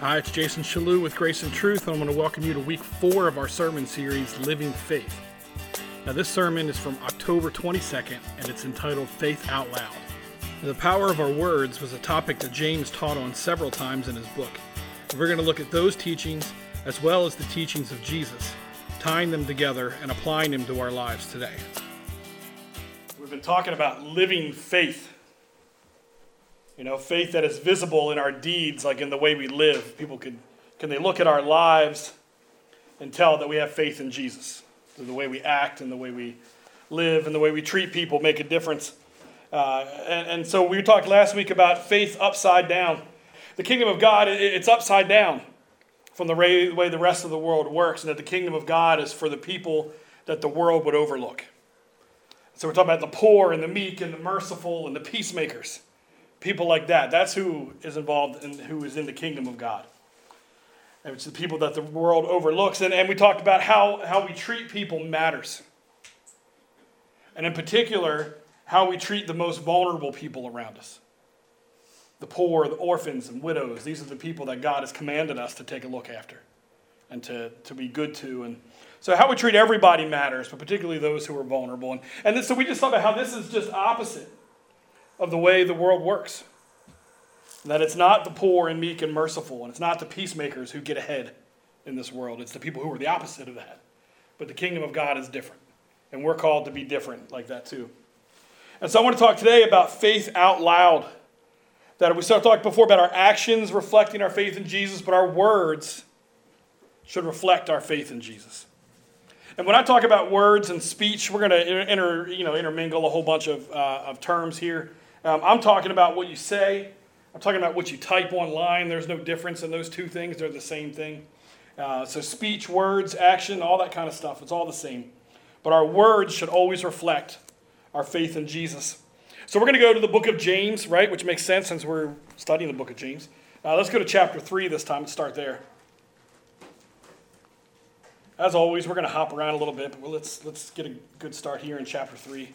Hi, it's Jason Shalou with Grace and Truth, and I want to welcome you to week 4 of our sermon series, Living Faith. Now, this sermon is from October 22nd, and it's entitled Faith Out Loud. Now, the power of our words was a topic that James taught on several times in his book. And we're going to look at those teachings as well as the teachings of Jesus, tying them together and applying them to our lives today. We've been talking about living faith. You know, faith that is visible in our deeds, like in the way we live. People can they look at our lives and tell that we have faith in Jesus? The way we act and the way we live and the way we treat people make a difference. And so we talked last week about faith upside down. The kingdom of God, it's upside down from the way the rest of the world works, and that the kingdom of God is for the people that the world would overlook. So we're talking about the poor and the meek and the merciful and the peacemakers. People like that. That's who is involved and who is in the kingdom of God. And it's the people that the world overlooks. And we talked about how we treat people matters. And in particular, how we treat the most vulnerable people around us. The poor, the orphans, and widows. These are the people that God has commanded us to take a look after and to be good to. And so how we treat everybody matters, but particularly those who are vulnerable. So we just thought about how this is just opposite of the way the world works. That it's not the poor and meek and merciful, and it's not the peacemakers who get ahead in this world. It's the people who are the opposite of that. But the kingdom of God is different, and we're called to be different like that too. And so I want to talk today about faith out loud. That we started talking before about our actions reflecting our faith in Jesus, but our words should reflect our faith in Jesus. And when I talk about words and speech, we're going to intermingle a whole bunch of terms here. I'm talking about what you say. I'm talking about what you type online. There's no difference in those two things. They're the same thing. So speech, words, action, all that kind of stuff. It's all the same. But our words should always reflect our faith in Jesus. So we're going to go to the book of James, right? Which makes sense since we're studying the book of James. Let's go to chapter 3 this time and start there. As always, we're going to hop around a little bit, but let's get a good start here in chapter 3.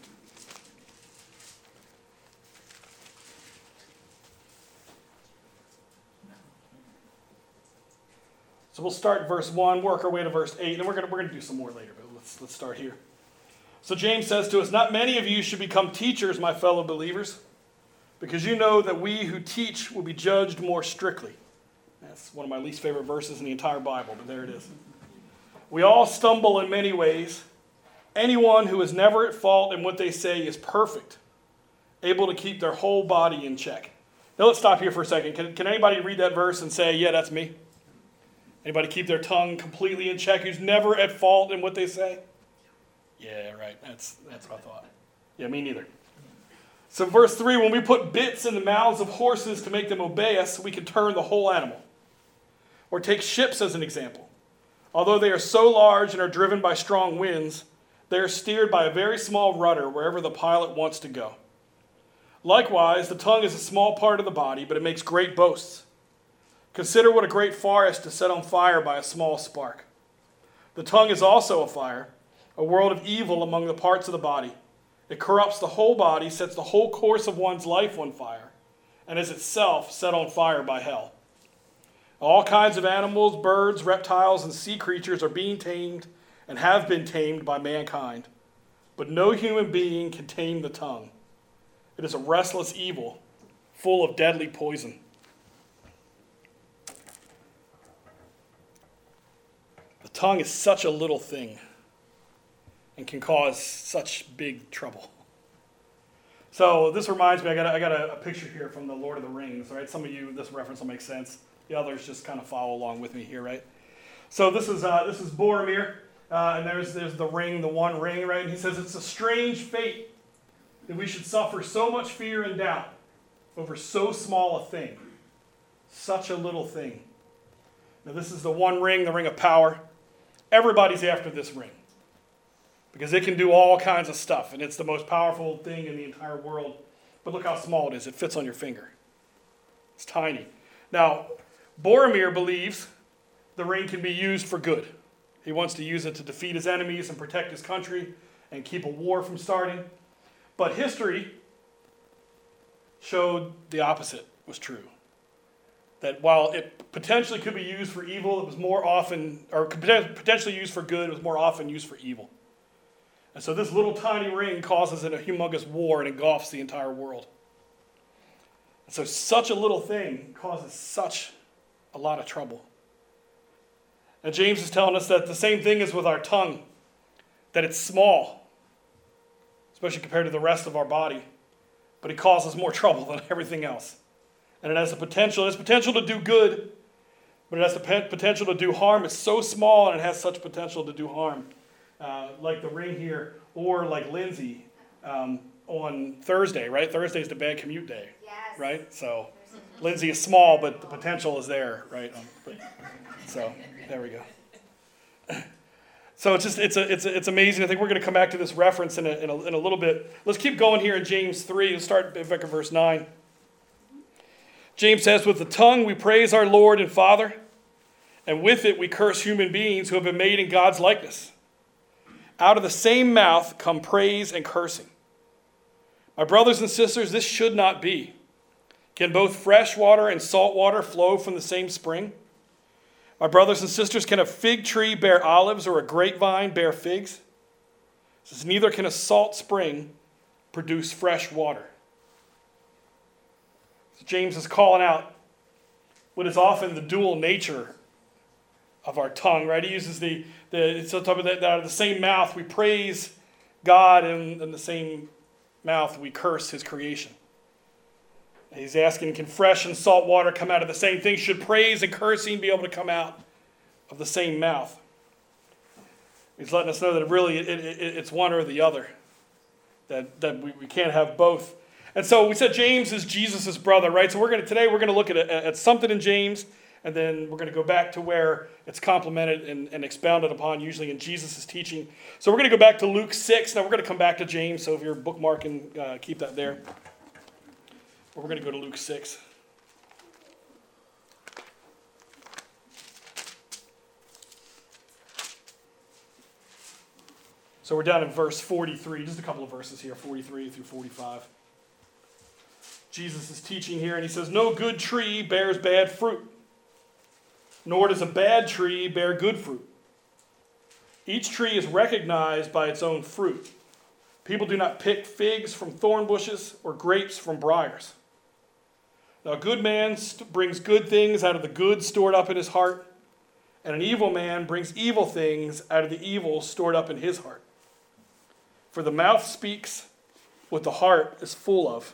So we'll start verse 1, work our way to verse 8, and then we're going to do some more later, but let's start here. So James says to us, "Not many of you should become teachers, my fellow believers, because you know that we who teach will be judged more strictly." That's one of my least favorite verses in the entire Bible, but there it is. "We all stumble in many ways. Anyone who is never at fault in what they say is perfect, able to keep their whole body in check." Now let's stop here for a second. Can anybody read that verse and say, "Yeah, that's me"? Anybody keep their tongue completely in check who's never at fault in what they say? Yeah, right. That's what I thought. Yeah, me neither. So verse 3, "When we put bits in the mouths of horses to make them obey us, we can turn the whole animal." Or take ships as an example. "Although they are so large and are driven by strong winds, they are steered by a very small rudder wherever the pilot wants to go. Likewise, the tongue is a small part of the body, but it makes great boasts. Consider what a great forest is set on fire by a small spark. The tongue is also a fire, a world of evil among the parts of the body. It corrupts the whole body, sets the whole course of one's life on fire, and is itself set on fire by hell. All kinds of animals, birds, reptiles, and sea creatures are being tamed and have been tamed by mankind. But no human being can tame the tongue. It is a restless evil, full of deadly poison." The tongue is such a little thing and can cause such big trouble. So this reminds me, I got a picture here from the Lord of the Rings, right? Some of you, this reference will make sense. The others just kind of follow along with me here, right? So this is Boromir, and there's the ring, the one ring, right? And he says, "It's a strange fate that we should suffer so much fear and doubt over so small a thing, such a little thing." Now this is the one ring, the ring of power. Everybody's after this ring because it can do all kinds of stuff, and it's the most powerful thing in the entire world. But look how small it is. It fits on your finger. It's tiny. Now, Boromir believes the ring can be used for good. He wants to use it to defeat his enemies and protect his country and keep a war from starting. But history showed the opposite was true. That while it potentially could be used for evil, it was more often, or could potentially used for good, it was more often used for evil. And so this little tiny ring causes a humongous war and engulfs the entire world. And so such a little thing causes such a lot of trouble. And James is telling us that the same thing is with our tongue, that it's small, especially compared to the rest of our body, but it causes more trouble than everything else. And it has the potential to do good, but it has the potential to do harm. It's so small and it has such potential to do harm. Like the ring here, or like Lindsay on Thursday, right? Thursday is the bad commute day, yes. Right? So Lindsay is small, but the potential is there, right? So there we go. So it's amazing. I think we're going to come back to this reference in a little bit. Let's keep going here in James 3. Let's start back at verse 9. James says, with the tongue we praise our Lord and Father, and with it we curse human beings who have been made in God's likeness. Out of the same mouth come praise and cursing. My brothers and sisters, this should not be. Can both fresh water and salt water flow from the same spring? My brothers and sisters, can a fig tree bear olives or a grapevine bear figs? Since neither can a salt spring produce fresh water. So James is calling out what is often the dual nature of our tongue, right? He uses it's on top of that, out of the same mouth we praise God, and in the same mouth we curse his creation. He's asking, can fresh and salt water come out of the same thing? Should praise and cursing be able to come out of the same mouth? He's letting us know that really it's one or the other, that we can't have both. And so we said James is Jesus' brother, right? So today we're going to look at something in James, and then we're going to go back to where it's complemented and expounded upon, usually in Jesus' teaching. So we're going to go back to Luke 6. Now we're going to come back to James, so if you're bookmarking, keep that there. But we're going to go to Luke 6. So we're down in verse 43, just a couple of verses here, 43 through 45. Jesus is teaching here, and he says, no good tree bears bad fruit, nor does a bad tree bear good fruit. Each tree is recognized by its own fruit. People do not pick figs from thorn bushes or grapes from briars. Now a good man brings good things out of the good stored up in his heart, and an evil man brings evil things out of the evil stored up in his heart. For the mouth speaks what the heart is full of.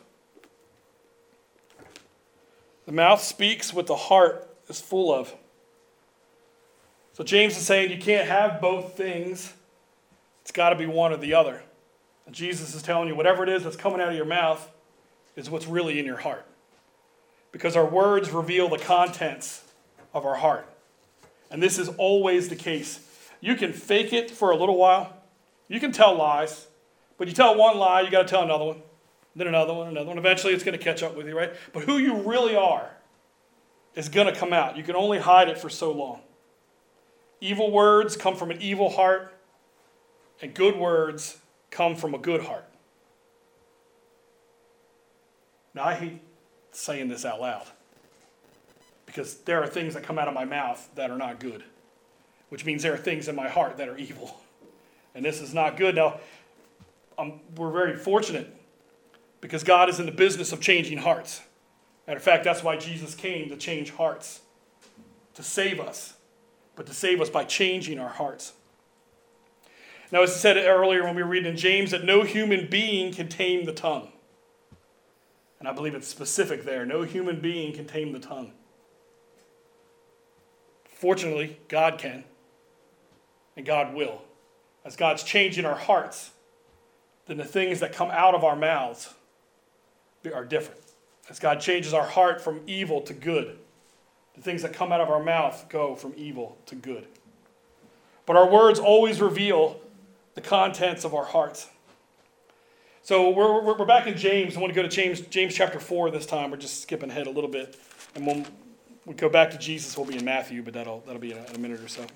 The mouth speaks what the heart is full of. So James is saying you can't have both things. It's got to be one or the other. And Jesus is telling you whatever it is that's coming out of your mouth is what's really in your heart. Because our words reveal the contents of our heart. And this is always the case. You can fake it for a little while. You can tell lies. But you tell one lie, you got to tell another one. Then another one, another one. Eventually it's going to catch up with you, right? But who you really are is going to come out. You can only hide it for so long. Evil words come from an evil heart, and good words come from a good heart. Now, I hate saying this out loud because there are things that come out of my mouth that are not good, which means there are things in my heart that are evil, and this is not good. Now, we're very fortunate because God is in the business of changing hearts. Matter of fact, that's why Jesus came, to change hearts, to save us, but to save us by changing our hearts. Now, as I said earlier when we were reading in James, that no human being can tame the tongue. And I believe it's specific there. No human being can tame the tongue. Fortunately, God can. And God will. As God's changing our hearts, then the things that come out of our mouths are different. As God changes our heart from evil to good, the things that come out of our mouth go from evil to good. But our words always reveal the contents of our hearts. So we're back in James. I want to go to James chapter 4 this time. We're just skipping ahead a little bit. And when we go back to Jesus, we'll be in Matthew, but that'll be in a minute or so.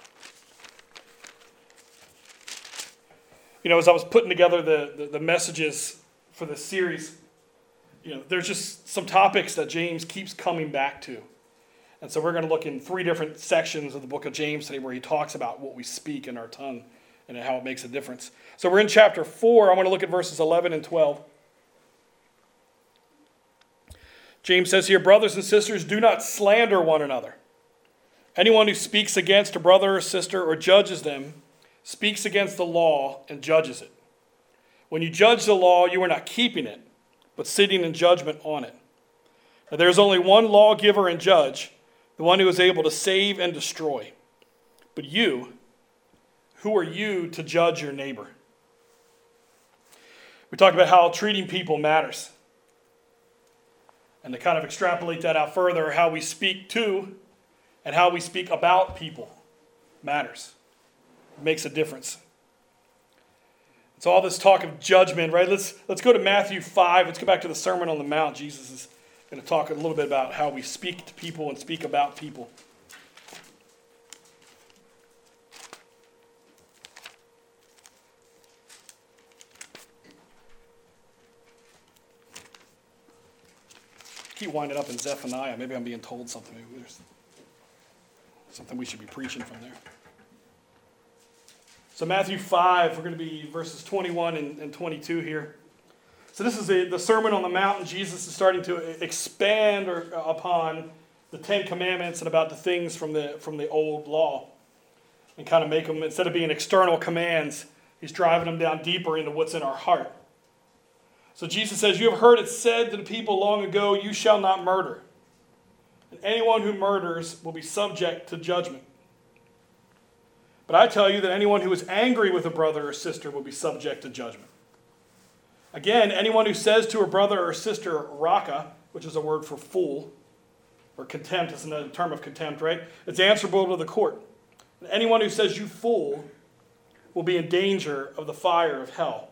You know, as I was putting together the messages for this series, you know, there's just some topics that James keeps coming back to. And so we're going to look in 3 different sections of the book of James today where he talks about what we speak in our tongue and how it makes a difference. So we're in chapter 4. I want to look at verses 11 and 12. James says here, brothers and sisters, do not slander one another. Anyone who speaks against a brother or sister or judges them speaks against the law and judges it. When you judge the law, you are not keeping it, but sitting in judgment on it. Now, there is only one lawgiver and judge, the one who is able to save and destroy. But you, who are you to judge your neighbor? We talked about how treating people matters. And to kind of extrapolate that out further, how we speak to and how we speak about people matters. It makes a difference. It's all this talk of judgment, right? Let's go to Matthew 5. Let's go back to the Sermon on the Mount. Jesus is going to talk a little bit about how we speak to people and speak about people. Keep winding up in Zephaniah. Maybe I'm being told something. Maybe there's something we should be preaching from there. So Matthew 5, we're going to be verses 21 and 22 here. So this is the Sermon on the Mount, and Jesus is starting to expand upon the 10 Commandments and about the things from the old law. And kind of make them, instead of being external commands, he's driving them down deeper into what's in our heart. So Jesus says, you have heard it said to the people long ago, you shall not murder. And anyone who murders will be subject to judgment. But I tell you that anyone who is angry with a brother or sister will be subject to judgment. Again, anyone who says to a brother or sister, raka, which is a word for fool, or contempt, it's another term of contempt, right? It's answerable to the court. And anyone who says you fool will be in danger of the fire of hell.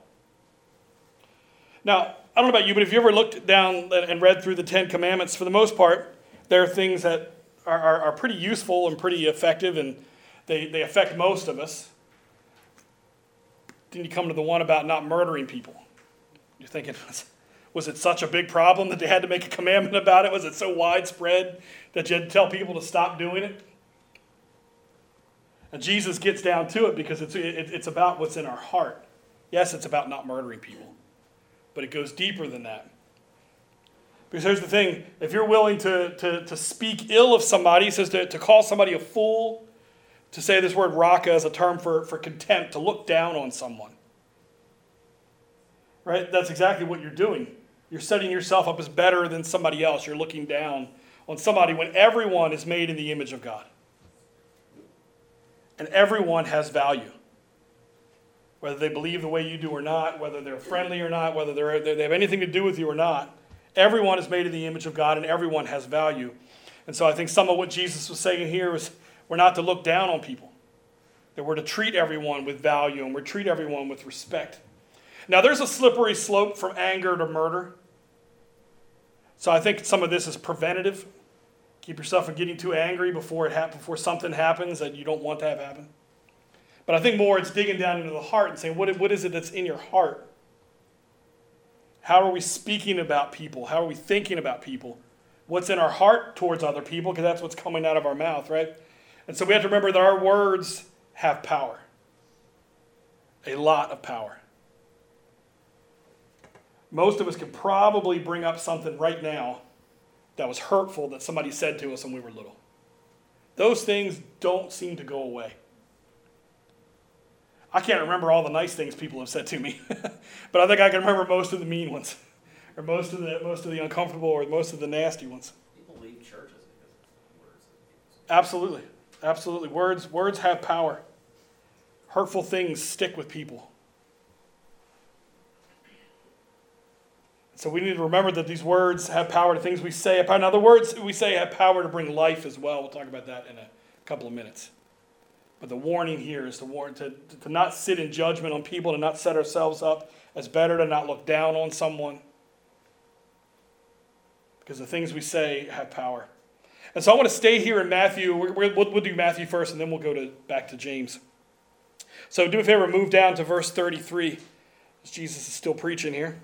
Now, I don't know about you, but if you ever looked down and read through the 10 Commandments, for the most part, there are things that are pretty useful and pretty effective, and they affect most of us. Then you come to the one about not murdering people. You're thinking, was it such a big problem that they had to make a commandment about it? Was it so widespread that you had to tell people to stop doing it? And Jesus gets down to it because it's about what's in our heart. Yes, it's about not murdering people, but it goes deeper than that. Because here's the thing, if you're willing to speak ill of somebody, he says to call somebody a fool, to say this word raka as a term for contempt, to look down on someone. Right? That's exactly what you're doing. You're setting yourself up as better than somebody else. You're looking down on somebody when everyone is made in the image of God. And everyone has value. Whether they believe the way you do or not, whether they're friendly or not, whether they have anything to do with you or not, everyone is made in the image of God and everyone has value. And so I think some of what Jesus was saying here is we're not to look down on people. That we're to treat everyone with value and we're to treat everyone with respect. Now there's a slippery slope from anger to murder. So I think some of this is preventative. Keep yourself from getting too angry before something happens that you don't want to have happen. But I think more it's digging down into the heart and saying, what is it that's in your heart? How are we speaking about people? How are we thinking about people? What's in our heart towards other people? Because that's what's coming out of our mouth, right? And so we have to remember that our words have power. A lot of power. Most of us could probably bring up something right now that was hurtful that somebody said to us when we were little. Those things don't seem to go away. I can't remember all the nice things people have said to me, but I think I can remember most of the mean ones, or most of the uncomfortable, or most of the nasty ones. People leave churches because of words. Absolutely, absolutely. Words have power. Hurtful things stick with people. So we need to remember that these words have power to things we say. In other words, we say have power to bring life as well. We'll talk about that in a couple of minutes. But the warning here is to not sit in judgment on people, to not set ourselves up as better, to not look down on someone. Because the things we say have power. And so I want to stay here in Matthew. We'll do Matthew first, and then we'll go back to James. So do me a favor, move down to verse 33, as Jesus is still preaching here.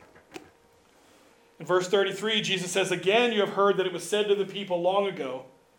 In verse 33, Jesus says, again, you have heard that it was said to the people long ago,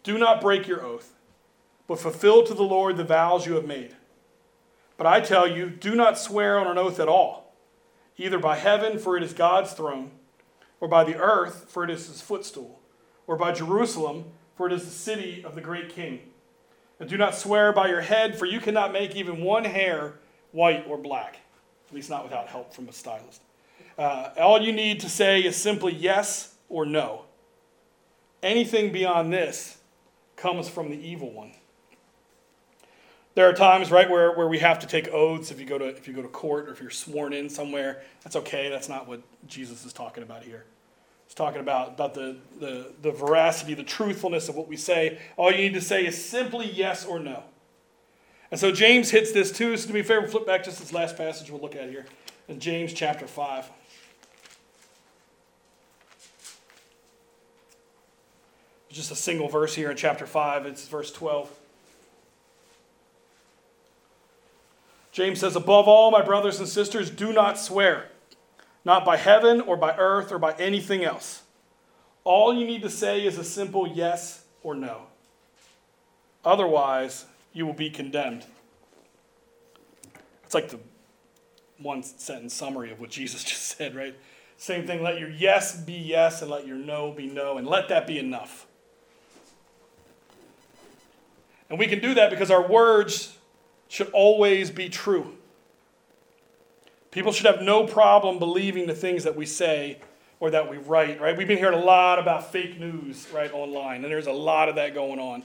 Do not break your oath, but fulfill to the Lord the vows you have made. But I tell you, do not swear on an oath at all, either by heaven, for it is God's throne, or by the earth, for it is his footstool, or by Jerusalem, for it is the city of the great king. And do not swear by your head, for you cannot make even one hair white or black, at least not without help from a stylist. All you need to say is simply yes or no. Anything beyond this comes from the evil one. There are times, right, where we have to take oaths if you go to court or if you're sworn in somewhere. That's okay. That's not what Jesus is talking about here. He's talking about the veracity, the truthfulness of what we say. All you need to say is simply yes or no. And so James hits this too. So to be fair, we'll flip back just this last passage we'll look at here in James chapter 5. Just a single verse here in chapter 5. It's verse 12. James says, above all, my brothers and sisters, do not swear, not by heaven or by earth or by anything else. All you need to say is a simple yes or no. Otherwise, you will be condemned. It's like the one sentence summary of what Jesus just said, right? Same thing, let your yes be yes and let your no be no, and let that be enough. And we can do that because our words should always be true. People should have no problem believing the things that we say or that we write, right? We've been hearing a lot about fake news, right, online, and there's a lot of that going on.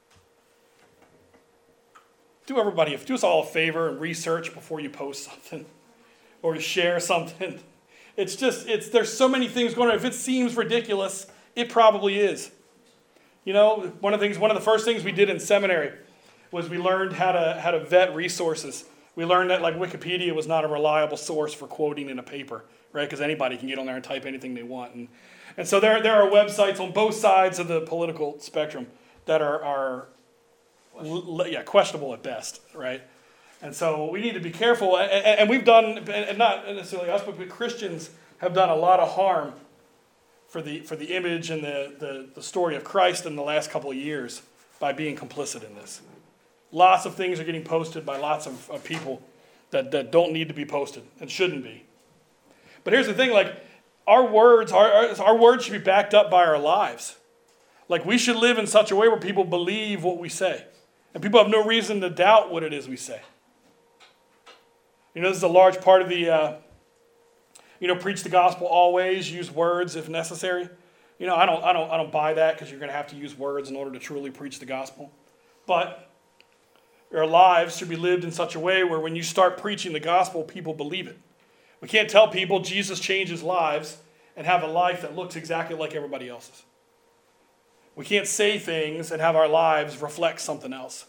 Do us all a favor and research before you post something or you share something. There's so many things going on. If it seems ridiculous, it probably is. You know, one of the first things we did in seminary was we learned how to vet resources. We learned that like Wikipedia was not a reliable source for quoting in a paper, right? Because anybody can get on there and type anything they want. And so there are websites on both sides of the political spectrum that are questionable at best, right? And so we need to be careful. And we've done, and not necessarily us, but Christians have done a lot of harm for the image and the story of Christ in the last couple of years by being complicit in this. Lots of things are getting posted by lots of people that don't need to be posted and shouldn't be. But here's the thing, like our words should be backed up by our lives. Like we should live in such a way where people believe what we say. And people have no reason to doubt what it is we say. You know, this is a large part of the, preach the gospel always, use words if necessary. You know, I don't buy that because you're going to have to use words in order to truly preach the gospel. But our lives should be lived in such a way where when you start preaching the gospel, people believe it. We can't tell people Jesus changes lives and have a life that looks exactly like everybody else's. We can't say things and have our lives reflect something else.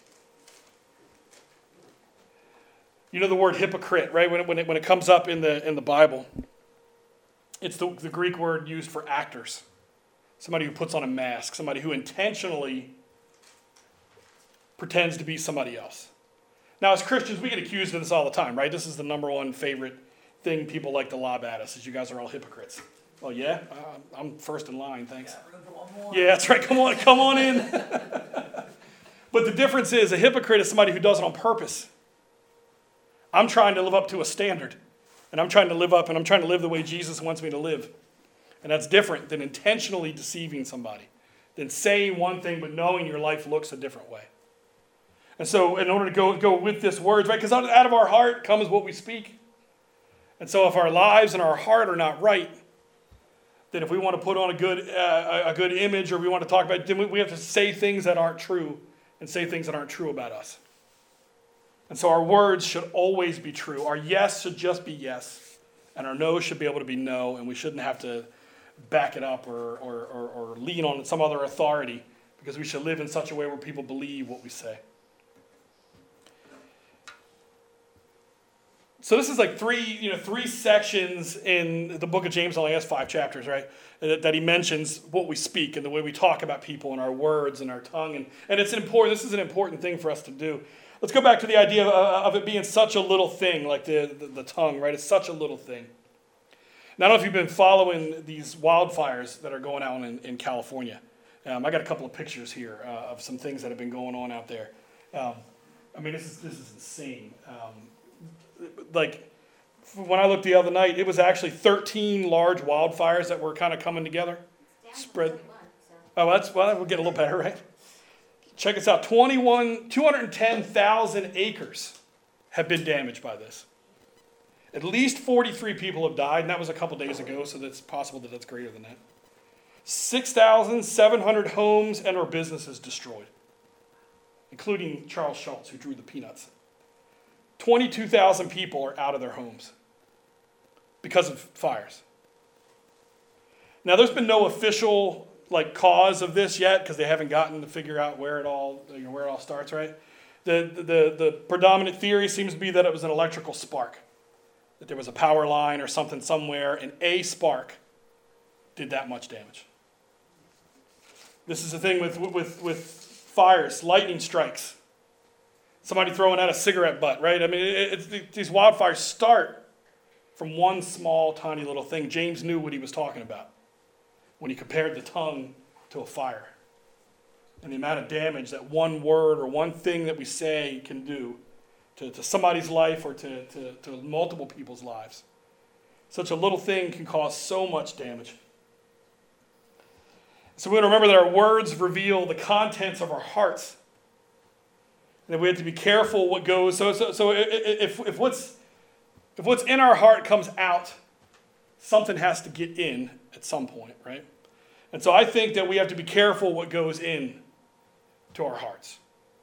You know the word hypocrite, right? When it comes up in the Bible, it's the Greek word used for actors. Somebody who puts on a mask, somebody who intentionally pretends to be somebody else. Now, as Christians, we get accused of this all the time, right? This is the number one favorite thing people like to lob at us, is you guys are all hypocrites. Oh, yeah? I'm first in line, thanks. Yeah, that's right. Come on in. But the difference is a hypocrite is somebody who does it on purpose. I'm trying to live up to a standard. And I'm trying to live the way Jesus wants me to live. And that's different than intentionally deceiving somebody, than saying one thing but knowing your life looks a different way. And so in order to go with this words, right, because out of our heart comes what we speak. And so if our lives and our heart are not right, then if we want to put on a good image or we want to talk about it, then we have to say things that aren't true and say things that aren't true about us. And so our words should always be true. Our yes should just be yes, and our no should be able to be no, and we shouldn't have to back it up or lean on some other authority, because we should live in such a way where people believe what we say. So this is like three sections in the book of James. Only has 5 chapters, right? That he mentions what we speak and the way we talk about people and our words and our tongue. And this is an important thing for us to do. Let's go back to the idea of it being such a little thing, like the tongue, right? It's such a little thing. Now, I don't know if you've been following these wildfires that are going on in California. I got a couple of pictures here of some things that have been going on out there. This is insane. When I looked the other night, it was actually 13 large wildfires that were kind of coming together. Spread. Oh, we'll get a little better, right? Check this out. 210,000 acres have been damaged by this. At least 43 people have died, and that was a couple days ago, so it's possible that that's greater than that. 6,700 homes and or businesses destroyed, including Charles Schultz, who drew the peanuts. 22,000 people are out of their homes because of fires. Now, there's been no official cause of this yet, because they haven't gotten to figure out where it all starts, right? The predominant theory seems to be that it was an electrical spark, that there was a power line or something somewhere, and a spark did that much damage. This is the thing with fires, lightning strikes. Somebody throwing out a cigarette butt, right? These wildfires start from one small, tiny little thing. James knew what he was talking about when he compared the tongue to a fire, and the amount of damage that one word or one thing that we say can do to somebody's life or to multiple people's lives. Such a little thing can cause so much damage. So we want to remember that our words reveal the contents of our hearts, and that we have to be careful what goes. So if what's in our heart comes out, something has to get in at some point, right? And so I think that we have to be careful what goes in to our hearts.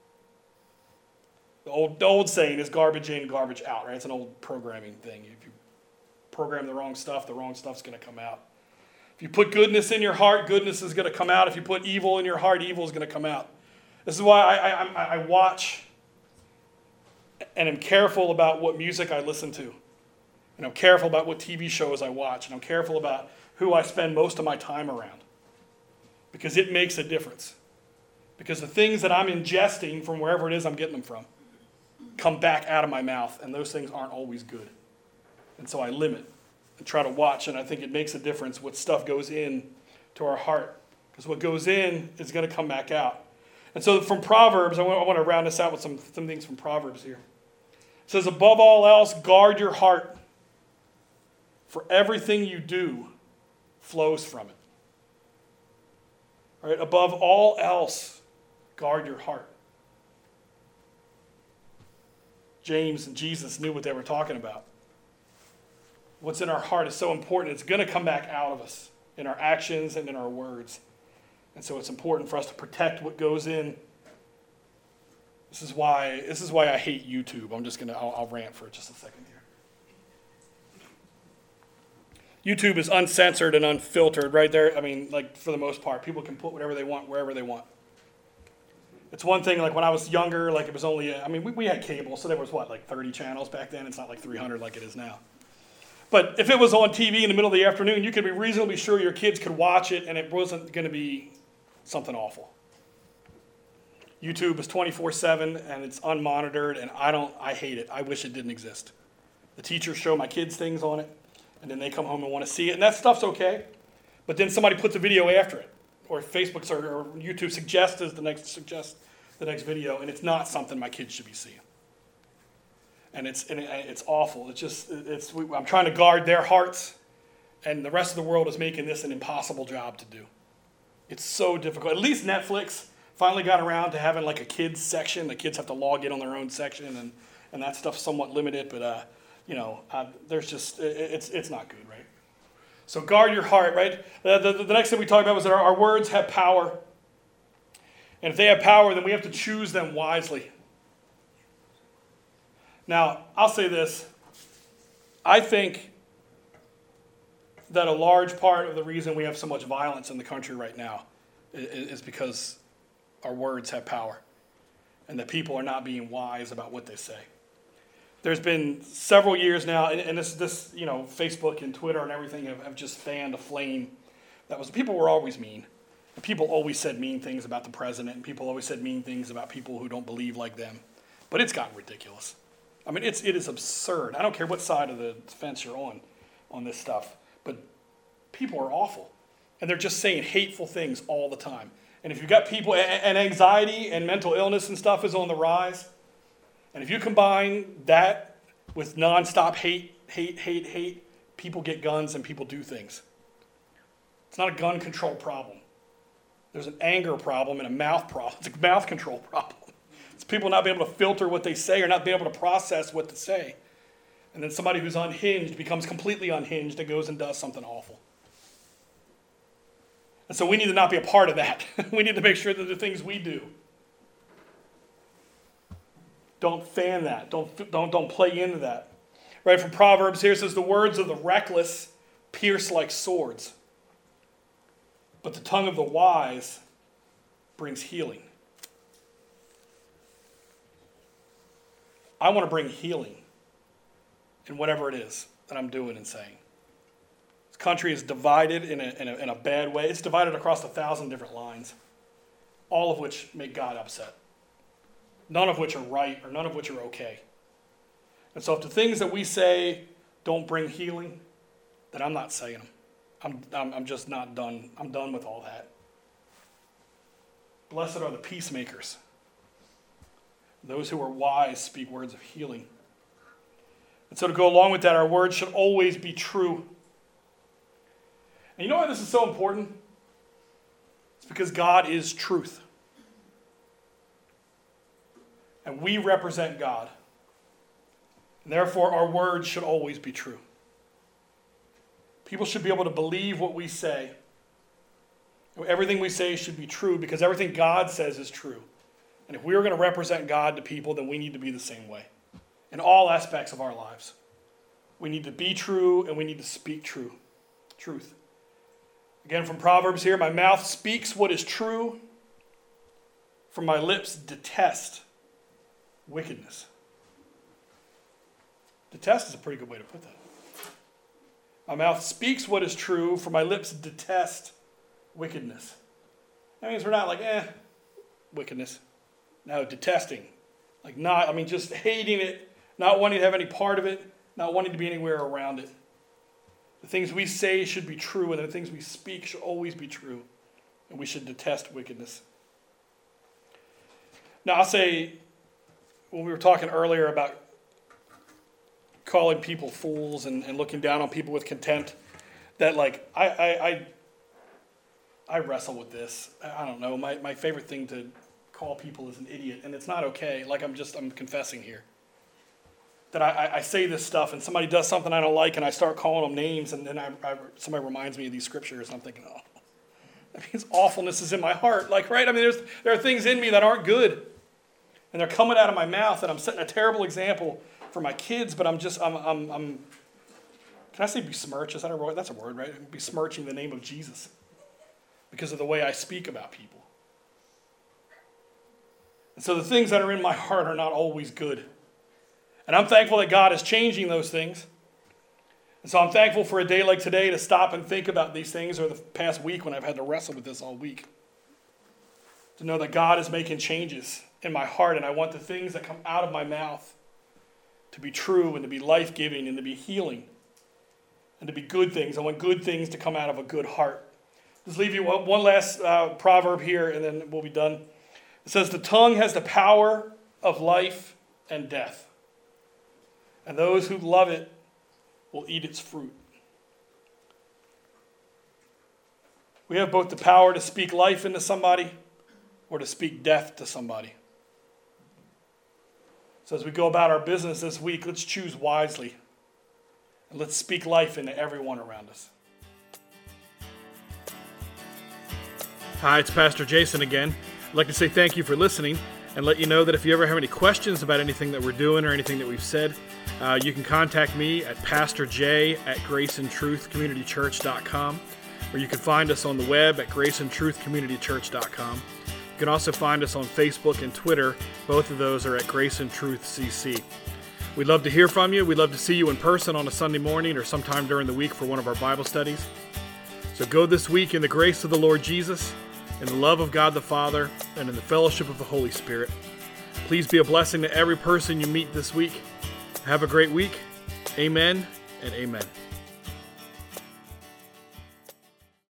The old saying is garbage in, garbage out, right? It's an old programming thing. If you program the wrong stuff's going to come out. If you put goodness in your heart, goodness is going to come out. If you put evil in your heart, evil is going to come out. This is why I watch and am careful about what music I listen to. And I'm careful about what TV shows I watch. And I'm careful about who I spend most of my time around. Because it makes a difference. Because the things that I'm ingesting from wherever it is I'm getting them from come back out of my mouth. And those things aren't always good. And so I limit and try to watch. And I think it makes a difference what stuff goes in to our heart. Because what goes in is going to come back out. And so from Proverbs, I want to round this out with some things from Proverbs here. It says, above all else, guard your heart, for everything you do flows from it. All right, above all else, guard your heart. James and Jesus knew what they were talking about. What's in our heart is so important. It's going to come back out of us in our actions and in our words. And so it's important for us to protect what goes in. This is why I hate YouTube. I'll rant for just a second here. YouTube is uncensored and unfiltered right there. For the most part, people can put whatever they want wherever they want. It's one thing, when I was younger, it was only, we had cable, so there was 30 channels back then. It's not 300 like it is now. But if it was on TV in the middle of the afternoon, you could be reasonably sure your kids could watch it and it wasn't going to be something awful. YouTube is 24/7 and it's unmonitored, and I hate it. I wish it didn't exist. The teachers show my kids things on it, and then they come home and want to see it, and that stuff's okay. But then somebody puts a video after it, or Facebook or YouTube suggests the next video, and it's not something my kids should be seeing. And it's awful. I'm trying to guard their hearts, and the rest of the world is making this an impossible job to do. It's so difficult. At least Netflix finally got around to having a kids section. The kids have to log in on their own section, and that stuff's somewhat limited. But it's not good, right? So guard your heart, right? The next thing we talked about was that our words have power, and if they have power, then we have to choose them wisely. Now, I'll say this. I think that a large part of the reason we have so much violence in the country right now is because our words have power, and that people are not being wise about what they say. There's been several years now, and this Facebook and Twitter and everything have just fanned a flame. People were always mean. And people always said mean things about the president, and people always said mean things about people who don't believe like them. But it's gotten ridiculous. It is absurd. I don't care what side of the fence you're on this stuff, but people are awful. And they're just saying hateful things all the time. And if you've got people, and anxiety and mental illness and stuff is on the rise, and if you combine that with nonstop hate, people get guns and people do things. It's not a gun control problem. There's an anger problem and a mouth problem. It's a mouth control problem. It's people not being able to filter what they say or not being able to process what to say. And then somebody who's unhinged becomes completely unhinged and goes and does something awful. And so we need to not be a part of that. We need to make sure that the things we do don't fan that. Don't play into that. Right, from Proverbs here it says, the words of the reckless pierce like swords, but the tongue of the wise brings healing. I want to bring healing in whatever it is that I'm doing and saying. This country is divided in a bad way. It's divided across 1,000 different lines, all of which make God upset. None of which are right or none of which are okay. And so if the things that we say don't bring healing, then I'm not saying them. I'm just not done. I'm done with all that. Blessed are the peacemakers. Those who are wise speak words of healing. And so to go along with that, our words should always be true. And you know why this is so important? It's because God is truth. And we represent God. And therefore, our words should always be true. People should be able to believe what we say. Everything we say should be true because everything God says is true. And if we are going to represent God to people, then we need to be the same way in all aspects of our lives. We need to be true and we need to speak truth. Again, from Proverbs here, my mouth speaks what is true, for my lips detest wickedness. Detest is a pretty good way to put that. My mouth speaks what is true, for my lips detest wickedness. That means we're not like, wickedness. No, detesting. Just hating it, not wanting to have any part of it, not wanting to be anywhere around it. The things we say should be true, and the things we speak should always be true. And we should detest wickedness. Now, I'll say, when we were talking earlier about calling people fools and looking down on people with contempt, that I wrestle with this. I don't know. My favorite thing to call people is an idiot, and it's not okay. I'm confessing here. That I say this stuff, and somebody does something I don't like, and I start calling them names, and then somebody reminds me of these scriptures, and I'm thinking, oh, that means awfulness is in my heart. There are things in me that aren't good, and they're coming out of my mouth, and I'm setting a terrible example for my kids, but I'm can I say besmirch? Is that a word? That's a word, right? Besmirching the name of Jesus because of the way I speak about people. And so the things that are in my heart are not always good. And I'm thankful that God is changing those things. And so I'm thankful for a day like today to stop and think about these things, or the past week when I've had to wrestle with this all week. To know that God is making changes in my heart, and I want the things that come out of my mouth to be true and to be life-giving and to be healing and to be good things. I want good things to come out of a good heart. Just leave you one last proverb here, and then we'll be done. It says, the tongue has the power of life and death, and those who love it will eat its fruit. We have both the power to speak life into somebody or to speak death to somebody. So as we go about our business this week, let's choose wisely. And let's speak life into everyone around us. Hi, it's Pastor Jason again. I'd like to say thank you for listening and let you know that if you ever have any questions about anything that we're doing or anything that we've said, you can contact me at pastorj@graceandtruthcommunitychurch.com, or you can find us on the web at graceandtruthcommunitychurch.com. You can also find us on Facebook and Twitter. Both of those are at Grace and Truth CC. We'd love to hear from you. We'd love to see you in person on a Sunday morning or sometime during the week for one of our Bible studies. So go this week in the grace of the Lord Jesus, in the love of God the Father, and in the fellowship of the Holy Spirit. Please be a blessing to every person you meet this week. Have a great week. Amen and amen.